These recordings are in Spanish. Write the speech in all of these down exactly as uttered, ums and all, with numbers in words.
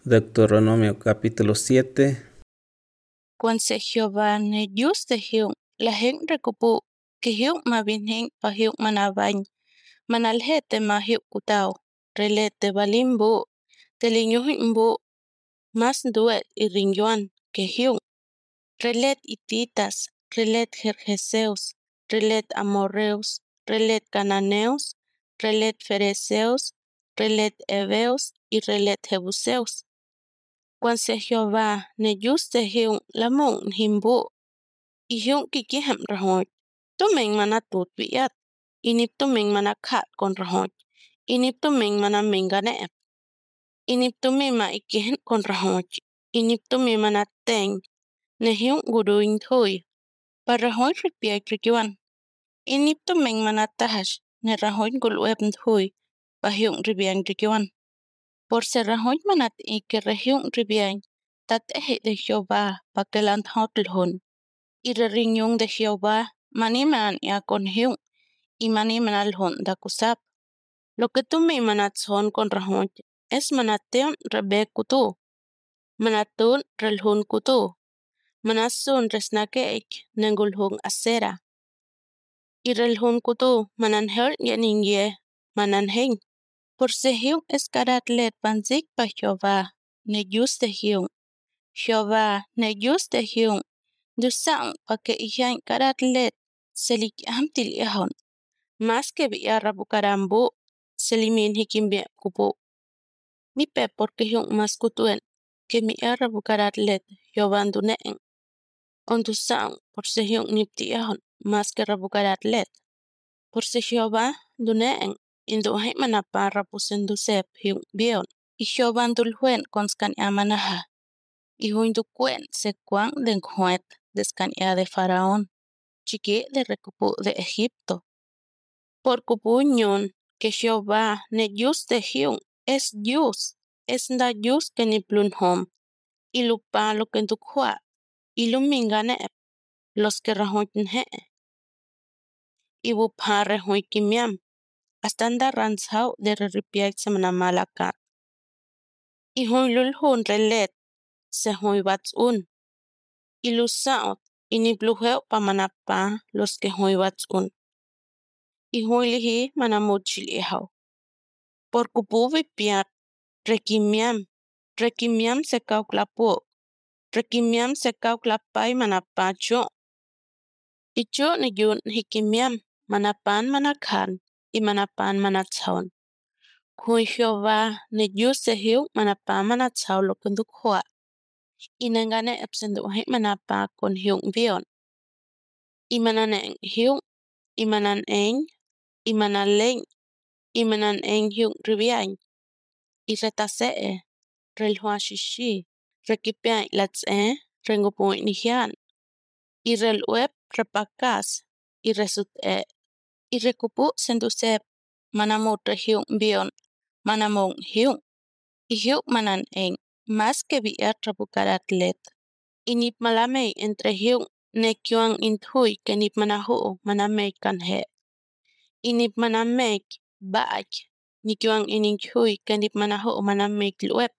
Deuteronomio capítulo siete. Cuanse Jehová ne Dios de hiung la heng rekupu que hiung ma bin heng pa hiung manabany manalhete ma hiung kutao relete balimbu teliñuhimbu mas duet y rinyuan que hiung relet hititas relet jerjeseos relet amorreos relet cananeos relet fereceos relet heveos y relet jebuseos. Cuanse Jehová ne Dios de hiung la mong himbu y hiung kikihem rahoy tumeng manatut biat inip tumeng manakat kon rahoy inip tumeng manamenganeep inip tumeng ma ikihen kon rahoy inip tumeng manateng ne hiung guduin thoy pa rahoy ripiay rikyuan inip tumeng manatahash ne rahoy gulweb thoy pa hiung ribiang rikyuan por se rahoy manat ike rehiung ribiang tat eje de Jehová pa que lan hotlhon y re riñón de Jehová maniman ya con hiung y maniman alhon da kusap lo que tú me manatson con rahoy es manateon rebe kutu manatun relhun kutu manasun resnakeik nengulhung asera y relhun kutu mananher yeninye mananheng por se hiung es karat let panzik pa Jehová ne Dios de hiung Jehová ne Dios de hiung dusang pa que ihain karat let selik amtil yahon mas que biya rabukarambu selimin hikimbia kupu mi pe porque hiung mas kutuen que mi rabukarat let Jehová duneen on dusang por se hiung nipti yahon mas que rabukarat let por se Jehová duneen indo hai manapa rapusen dusep hiung bion y Jehová dulhuen konskan amanaha y huindu cuen se cuan den juet descaña de Faraón, chique de recupu de Egipto. Por cupuñón que Jehová ne Dios de Hiung es Dios, es da Dios que ni plunhom, y lupa lo que dukhua, y lumingane los que rahoyten he, y bupa rehoykimiam, hasta anda ranzao de reripiak semana malakat. Y huilul hun relet, se huy un y lusaot y ni blujeo pa manapa los que huibats un. Y huilihi manamuchiliho. Por kupuvi piat, rekimiam, rekimiam se kauklapu, rekimiam se kauklapay manapacho. Y yo ni yun hikimiam, manapan manakan, y manapan manatsaon. Hui Jehová ni Dios se hiu manapan manatsao lo kundukwa. Y nangane epsenduhe manapa con hiung vion. Imananeng hiung, imananeng, imanaleng, imananeng hiung ribiang, y retasee, relhua shishi, rekipiang latse, rengupuin nihian, y reluep repakas, y resute, y rekupu sendusep, manamut rehiung bion, manamong hiung, y hiung mananeng, más que biat rebukarat let, y nip malame entre hiung, ne kyuang inthui ke nip manahu manamek kanhe. Inip manamek baak ni kyuang ininthui ke nip manahu manamek luep.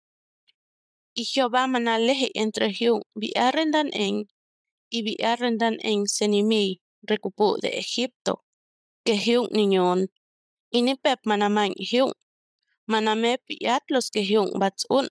Y Jehová manalehe entre hiung biarendan en y biarendan en senimi recupu de Egipto que hiung niñon. Inipep manamang hiung maname biat los que hiung batsun.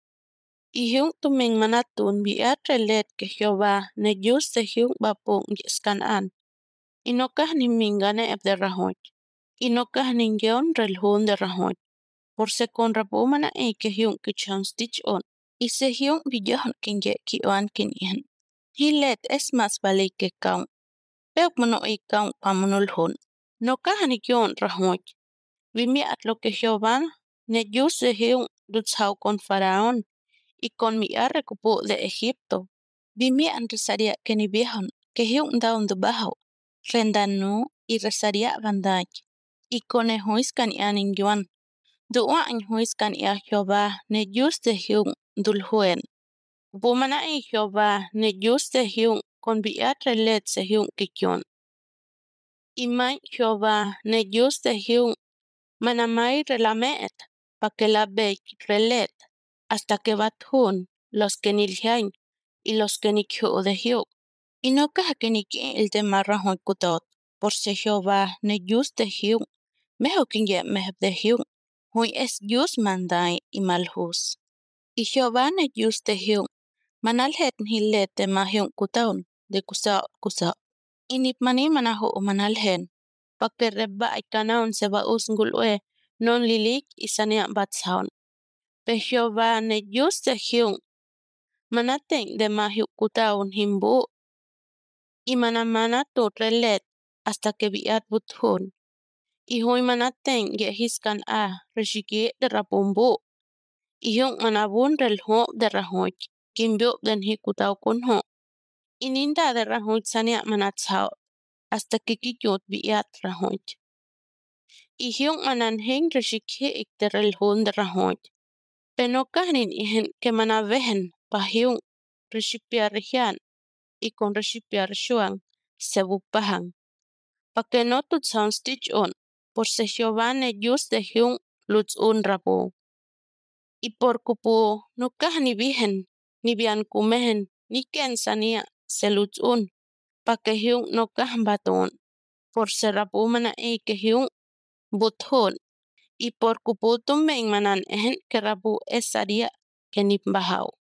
Y hiung tuming manatun biat relet que Jehová ne Dios de hiung bapung yeskanaan. Inokah ni mingane eb de rahoy. Inokah ningion relhun de rahoy. Por se con rapu mana e que hiung que chan stitch on. Y se hiung bijohon kinye ki oan kinyen. Hilet es mas vale que kaun. Peok mono e kaun pamunul hun. Nokah ni kion rahoy. Vimi at lo que Jehová ne Dios de hiung dutsau con Faraón. Y con mi arrecupu de Egipto. Vimi an resaria que ni viejón que hiung daun de bajo. Rendanu y resaria bandak. Y con el huiscan y anin yuan. Dua en huiscan y a Jehová ne Dios de hiung dulhuen. Bumana en Jehová ne Dios de hiung con biat relet se hiung kikion. Y man Jehová ne Dios de hiung manamay relamet pa que la bek relet. hasta que batjun los que niljiañ y los que nikju'u de Jiuk. Y no caja que niki'il de marrajuy kutot, por se Jehová ne yus de Jiuk, mejo kinye mejb de Jiuk, juy es yus mandai y maljus. Y Jehová ne yus de Jiuk, manaljet njilet de ma Jiuk kutaun, de kusao kusao. Y nip mani manaju'u manaljen, paque rebba'i kanaun se ba'us ngul'ue non lilik y sania batsaun. Pe Jehová ne yus de Jiuk, manate'ñ de ma Jiuk kutaun jimbu, y manamana tut relet hasta que bi'at butjun. Y juy manate'ñ ye jiskan a rexiki de rapumbu. Y Jiuk manabun relju'p de rajuik, kimbiup de nji kutau kunju. Y ninda de rajuik sania manatsau hasta que kikiut bi'at rajuik. Y Jiuk mananjeñ rexikji'ik de reljun de rajuik. Pe no kajnin ijen que manavejen pa Jiuk rexipia rijian y con rexipia rexuang se bupajan. Pa que no tutsaun stich'un, por se Jehová ne yus de Jiuk luts'un rapu. Y por kupu no kaj ni bijen, ni bian kumejen, ni ken sania se luts'un, pa que Jiuk no kaj batun, por se rapu mana'i que Jiuk butjun. Y por kupu tumbe'ñ manan'ejen que rapu es saria que nip mbajau.